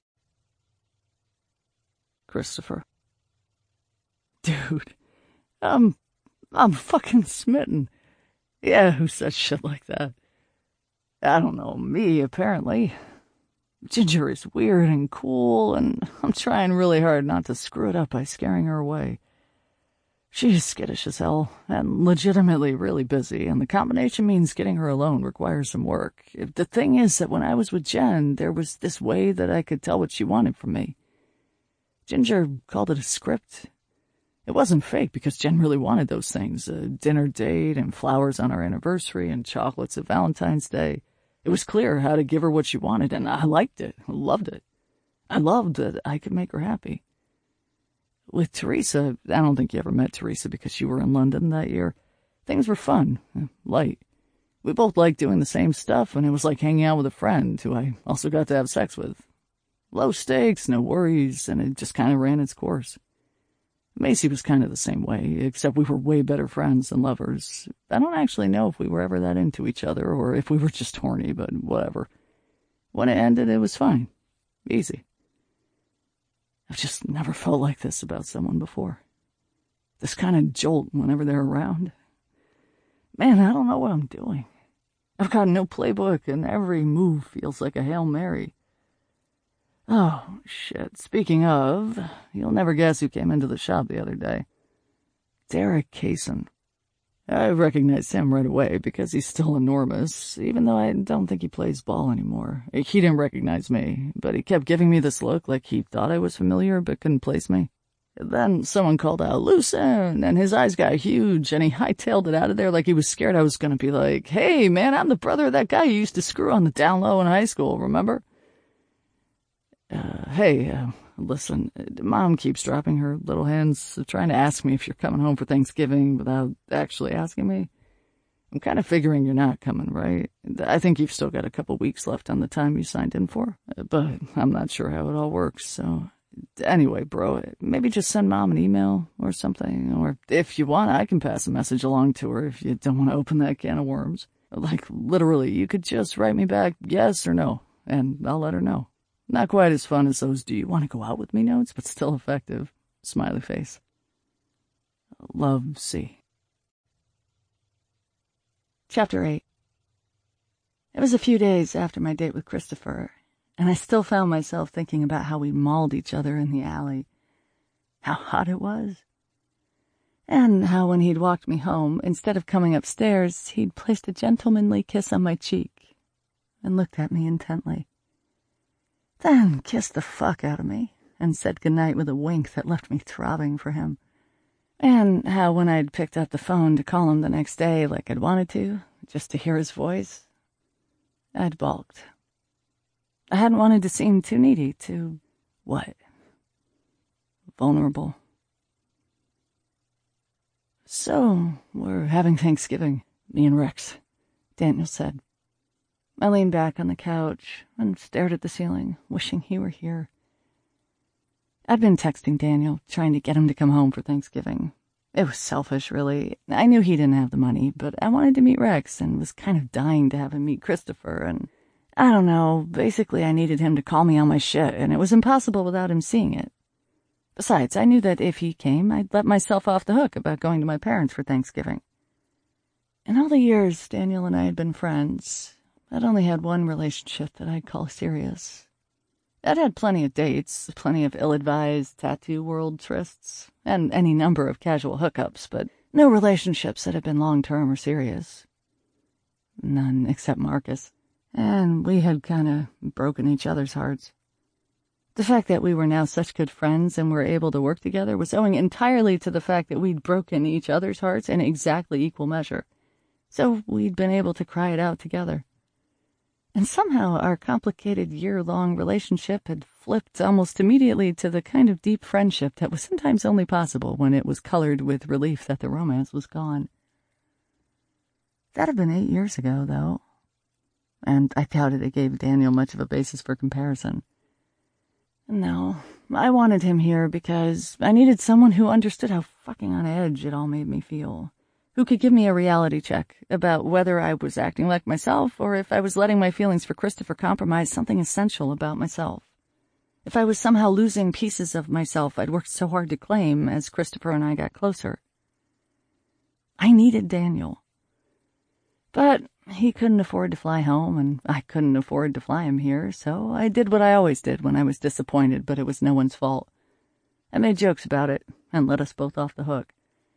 "Christopher." Dude, I'm, I'm fucking smitten. Yeah, who says shit like that? I don't know, me, apparently. Ginger is weird and cool, and I'm trying really hard not to screw it up by scaring her away. She's skittish as hell, and legitimately really busy, and the combination means getting her alone requires some work. The thing is that when I was with Jen, there was this way that I could tell what she wanted from me. Ginger called it a script. It wasn't fake because Jen really wanted those things, a dinner date and flowers on our anniversary and chocolates at Valentine's Day. It was clear how to give her what she wanted, and I liked it, loved it. I loved that I could make her happy. With Teresa, I don't think you ever met Teresa because you were in London that year. Things were fun, light. We both liked doing the same stuff, and it was like hanging out with a friend who I also got to have sex with. Low stakes, no worries, and it just kind of ran its course. Macy was kind of the same way, except we were way better friends than lovers. I don't actually know if we were ever that into each other or if we were just horny, but whatever. When it ended, it was fine. Easy. I've just never felt like this about someone before. This kind of jolt whenever they're around. Man, I don't know what I'm doing. I've got no playbook, and every move feels like a Hail Mary. Oh, shit. Speaking of, you'll never guess who came into the shop the other day. Derek Kaysen. I recognized him right away because he's still enormous, even though I don't think he plays ball anymore. He didn't recognize me, but he kept giving me this look like he thought I was familiar but couldn't place me. Then someone called out, "Lucen," and his eyes got huge, and he hightailed it out of there like he was scared I was going to be like, "Hey, man, I'm the brother of that guy you used to screw on the down low in high school, remember?" Uh, hey, uh, listen, Mom keeps dropping her little hints, trying to ask me if you're coming home for Thanksgiving without actually asking me. I'm kind of figuring you're not coming, right? I think you've still got a couple weeks left on the time you signed in for, but I'm not sure how it all works, so... Anyway, bro, maybe just send Mom an email or something, or if you want, I can pass a message along to her if you don't want to open that can of worms. Like, literally, you could just write me back yes or no, and I'll let her know. Not quite as fun as those "do you want to go out with me" notes, but still effective. Smiley face. Love, C. Chapter eight. It was a few days after my date with Christopher, and I still found myself thinking about how we mauled each other in the alley. How hot it was. And how when he'd walked me home, instead of coming upstairs, he'd placed a gentlemanly kiss on my cheek and looked at me intently. Then kissed the fuck out of me and said goodnight with a wink that left me throbbing for him. And how when I'd picked up the phone to call him the next day like I'd wanted to, just to hear his voice, I'd balked. I hadn't wanted to seem too needy, too... what? Vulnerable. So, we're having Thanksgiving, me and Rex, Daniel said. I leaned back on the couch and stared at the ceiling, wishing he were here. I'd been texting Daniel, trying to get him to come home for Thanksgiving. It was selfish, really. I knew he didn't have the money, but I wanted to meet Rex and was kind of dying to have him meet Christopher, and I don't know, basically I needed him to call me on my shit, and it was impossible without him seeing it. Besides, I knew that if he came, I'd let myself off the hook about going to my parents for Thanksgiving. In all the years Daniel and I had been friends, I'd only had one relationship that I'd call serious. I'd had plenty of dates, plenty of ill-advised tattoo world trysts, and any number of casual hookups, but no relationships that had been long-term or serious. None except Marcus. And we had kind of broken each other's hearts. The fact that we were now such good friends and were able to work together was owing entirely to the fact that we'd broken each other's hearts in exactly equal measure. So we'd been able to cry it out together. And somehow our complicated year-long relationship had flipped almost immediately to the kind of deep friendship that was sometimes only possible when it was colored with relief that the romance was gone. That had been eight years ago, though, and I doubted it gave Daniel much of a basis for comparison. No, I wanted him here because I needed someone who understood how fucking on edge it all made me feel, who could give me a reality check about whether I was acting like myself or if I was letting my feelings for Christopher compromise something essential about myself. If I was somehow losing pieces of myself I'd worked so hard to claim as Christopher and I got closer. I needed Daniel. But he couldn't afford to fly home, and I couldn't afford to fly him here, so I did what I always did when I was disappointed, but it was no one's fault. I made jokes about it, and let us both off the hook.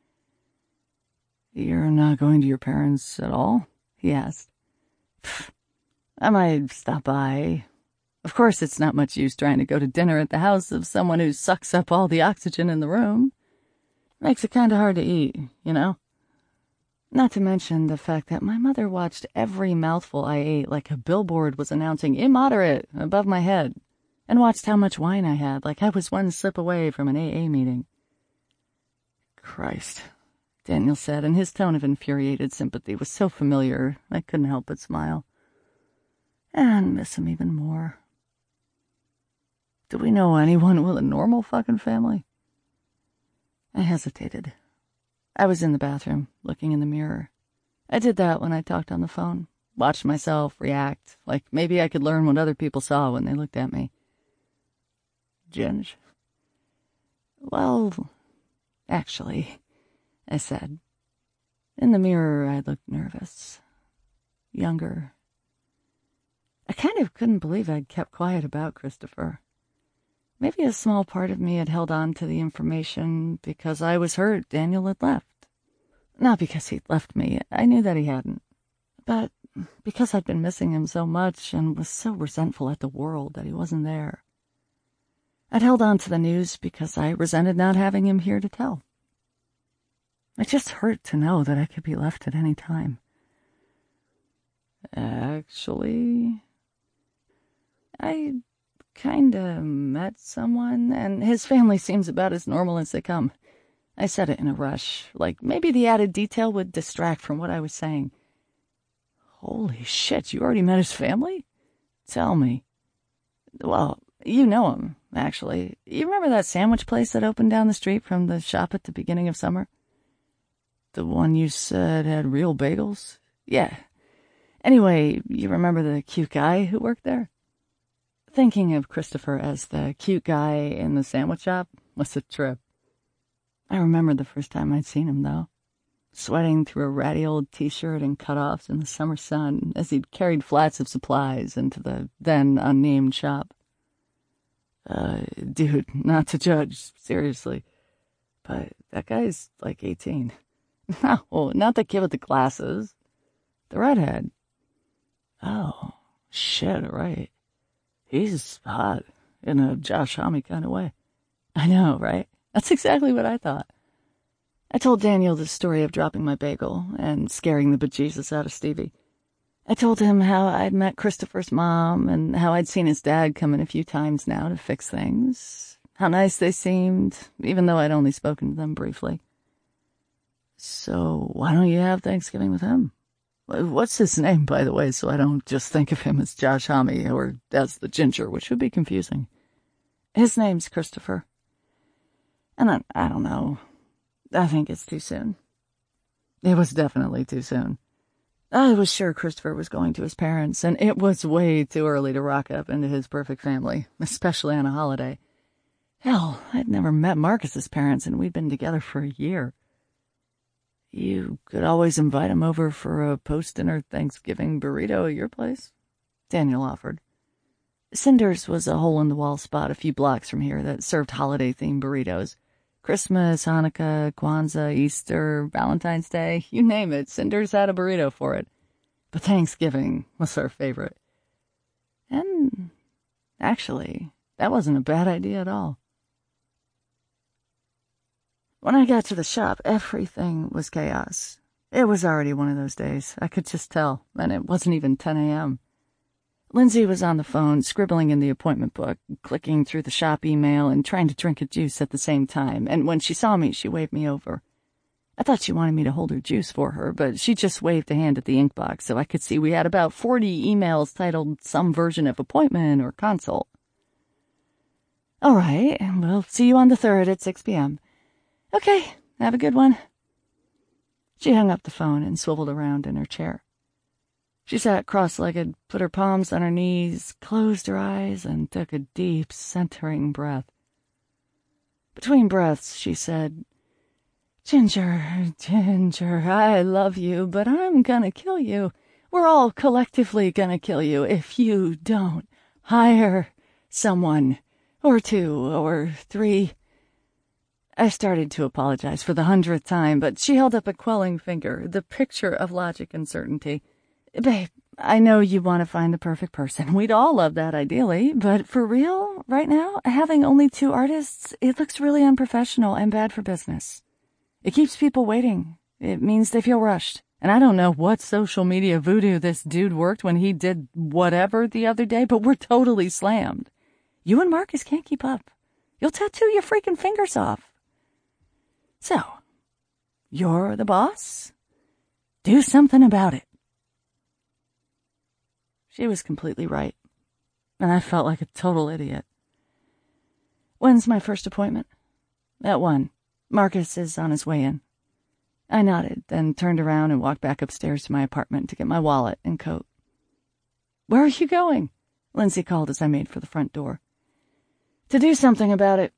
"You're not going to your parents at all?" he asked. Pfft, I might stop by. Of course it's not much use trying to go to dinner at the house of someone who sucks up all the oxygen in the room. Makes it kind of hard to eat, you know? Not to mention the fact that my mother watched every mouthful I ate like a billboard was announcing immoderate above my head, and watched how much wine I had like I was one sip away from an A A meeting. Christ, Daniel said, and his tone of infuriated sympathy was so familiar I couldn't help but smile. And miss him even more. Do we know anyone with a normal fucking family? I hesitated. I was in the bathroom, looking in the mirror. I did that when I talked on the phone. Watched myself react, like maybe I could learn what other people saw when they looked at me. Ginge? Well, actually, I said. In the mirror, I looked nervous. Younger. I kind of couldn't believe I'd kept quiet about Christopher. Maybe a small part of me had held on to the information because I was hurt Daniel had left. Not because he'd left me, I knew that he hadn't. But because I'd been missing him so much and was so resentful at the world that he wasn't there. I'd held on to the news because I resented not having him here to tell. It just hurt to know that I could be left at any time. Actually, I kinda met someone, and his family seems about as normal as they come. I said it in a rush, like maybe the added detail would distract from what I was saying. Holy shit, you already met his family? Tell me. Well, you know him, actually. You remember that sandwich place that opened down the street from the shop at the beginning of summer? The one you said had real bagels? Yeah. Anyway, you remember the cute guy who worked there? Thinking of Christopher as the cute guy in the sandwich shop was a trip. I remembered the first time I'd seen him, though. Sweating through a ratty old t-shirt and cutoffs in the summer sun as he'd carried flats of supplies into the then unnamed shop. Uh, dude, not to judge, seriously, but that guy's like eighteen. No, not the kid with the glasses. The redhead. Oh, shit, right. He's hot, in a Josh Homme kind of way. I know, right? That's exactly what I thought. I told Daniel the story of dropping my bagel and scaring the bejesus out of Stevie. I told him how I'd met Christopher's mom and how I'd seen his dad come in a few times now to fix things. How nice they seemed, even though I'd only spoken to them briefly. So why don't you have Thanksgiving with him? What's his name, by the way, so I don't just think of him as Josh Homme or as the Ginger, which would be confusing. His name's Christopher. And I, I don't know. I think it's too soon. It was definitely too soon. I was sure Christopher was going to his parents, and it was way too early to rock up into his perfect family, especially on a holiday. Hell, I'd never met Marcus's parents, and we'd been together for a year. You could always invite him over for a post-dinner Thanksgiving burrito at your place, Daniel offered. Cinders was a hole-in-the-wall spot a few blocks from here that served holiday-themed burritos. Christmas, Hanukkah, Kwanzaa, Easter, Valentine's Day, you name it, Cinders had a burrito for it. But Thanksgiving was our favorite. And, actually, that wasn't a bad idea at all. When I got to the shop, everything was chaos. It was already one of those days. I could just tell, and it wasn't even ten a.m. Lindsay was on the phone, scribbling in the appointment book, clicking through the shop email and trying to drink a juice at the same time, and when she saw me, she waved me over. I thought she wanted me to hold her juice for her, but she just waved a hand at the ink box so I could see we had about forty emails titled some version of appointment or consult. All right, we'll see you on the third at six p.m. Okay, have a good one. She hung up the phone and swiveled around in her chair. She sat cross-legged, put her palms on her knees, closed her eyes, and took a deep, centering breath. Between breaths, she said, Ginger, Ginger, I love you, but I'm gonna kill you. We're all collectively gonna kill you if you don't hire someone, or two, or three. I started to apologize for the hundredth time, but she held up a quelling finger, the picture of logic and certainty. Babe, I know you want to find the perfect person. We'd all love that ideally, but for real, right now, having only two artists, it looks really unprofessional and bad for business. It keeps people waiting. It means they feel rushed. And I don't know what social media voodoo this dude worked when he did whatever the other day, but we're totally slammed. You and Marcus can't keep up. You'll tattoo your freaking fingers off. So, You're the boss? Do something about it. She was completely right, and I felt like a total idiot. When's my first appointment? At one. Marcus is on his way in. I nodded, then turned around and walked back upstairs to my apartment to get my wallet and coat. Where are you going? Lindsay called as I made for the front door. To do something about it.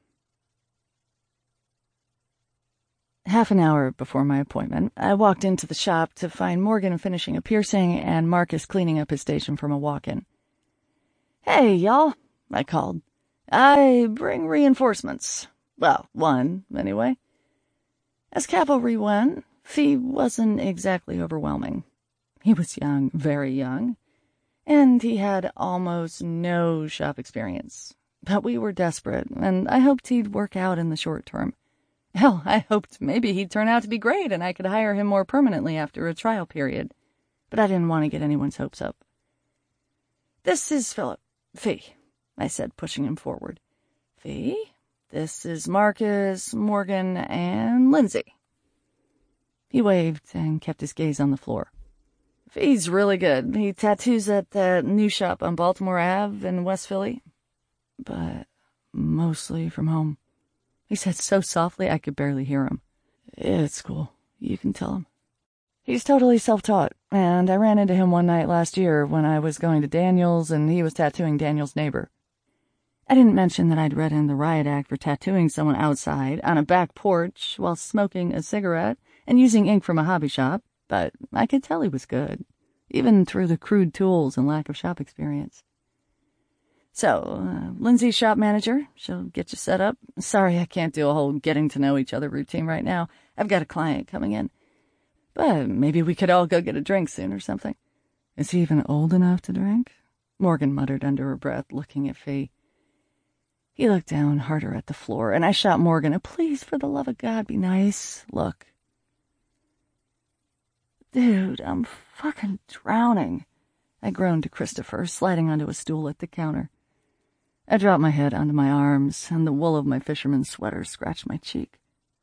Half an hour before my appointment, I walked into the shop to find Morgan finishing a piercing and Marcus cleaning up his station from a walk-in. Hey, y'all, I called. I bring reinforcements. Well, one, anyway. As cavalry went, Fee wasn't exactly overwhelming. He was young, very young, and he had almost no shop experience. But we were desperate, and I hoped he'd work out in the short term. Hell, I hoped maybe he'd turn out to be great and I could hire him more permanently after a trial period. But I didn't want to get anyone's hopes up. This is Philip. Fee, I said, pushing him forward. Fee, this is Marcus, Morgan, and Lindsay. He waved and kept his gaze on the floor. Fee's really good. He tattoos at that new shop on Baltimore Avenue in West Philly. But mostly from home. He said so softly I could barely hear him. It's cool. You can tell him. He's totally self-taught, and I ran into him one night last year when I was going to Daniel's and he was tattooing Daniel's neighbor. I didn't mention that I'd read in the riot act for tattooing someone outside on a back porch while smoking a cigarette and using ink from a hobby shop, but I could tell he was good, even through the crude tools and lack of shop experience. So, uh, Lindsay's shop manager. She'll get you set up. Sorry I can't do a whole getting-to-know-each-other routine right now. I've got a client coming in. But maybe we could all go get a drink soon or something. Is he even old enough to drink? Morgan muttered under her breath, looking at Fee. He looked down harder at the floor, and I shot Morgan a please, for the love of God, be nice look. Dude, I'm fucking drowning, I groaned to Christopher, sliding onto a stool at the counter. I dropped my head onto my arms, and the wool of my fisherman's sweater scratched my cheek.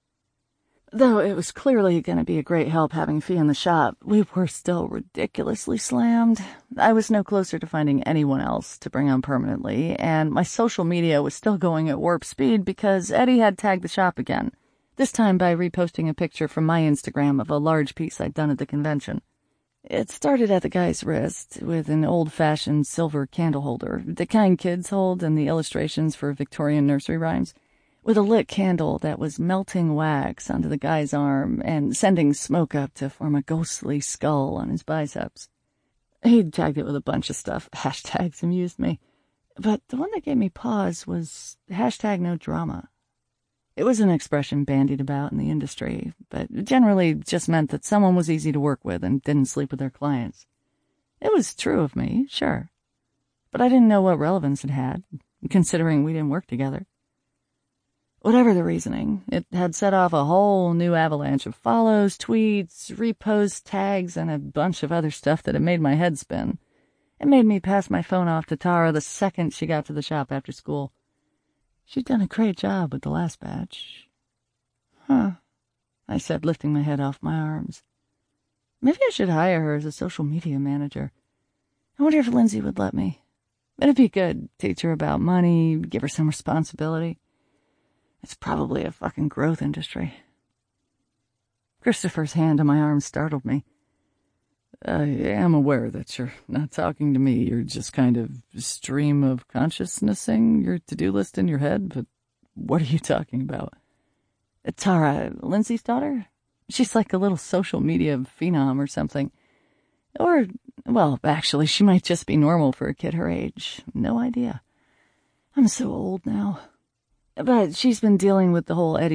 Though it was clearly going to be a great help having Fee in the shop, we were still ridiculously slammed. I was no closer to finding anyone else to bring on permanently, and my social media was still going at warp speed because Eddie had tagged the shop again, this time by reposting a picture from my Instagram of a large piece I'd done at the convention. It started at the guy's wrist with an old-fashioned silver candle holder, the kind kids hold in the illustrations for Victorian nursery rhymes, with a lit candle that was melting wax onto the guy's arm and sending smoke up to form a ghostly skull on his biceps. He'd tagged it with a bunch of stuff. Hashtags amused me. But the one that gave me pause was hashtag no drama. It was an expression bandied about in the industry, but generally just meant that someone was easy to work with and didn't sleep with their clients. It was true of me, sure, but I didn't know what relevance it had, considering we didn't work together. Whatever the reasoning, it had set off a whole new avalanche of follows, tweets, reposts, tags, and a bunch of other stuff that had made my head spin. It made me pass my phone off to Tara the second she got to the shop after school. She'd done a great job with the last batch. Huh, I said, lifting my head off my arms. Maybe I should hire her as a social media manager. I wonder if Lindsay would let me. It'd be good, teach her about money, give her some responsibility. It's probably a fucking growth industry. Christopher's hand on my arm startled me. I am aware that you're not talking to me. You're just kind of stream of consciousnessing your to-do list in your head, but what are you talking about? Tara, Lindsay's daughter? She's like a little social media phenom or something. Or, well, actually, she might just be normal for a kid her age. No idea. I'm so old now. But she's been dealing with the whole Eddie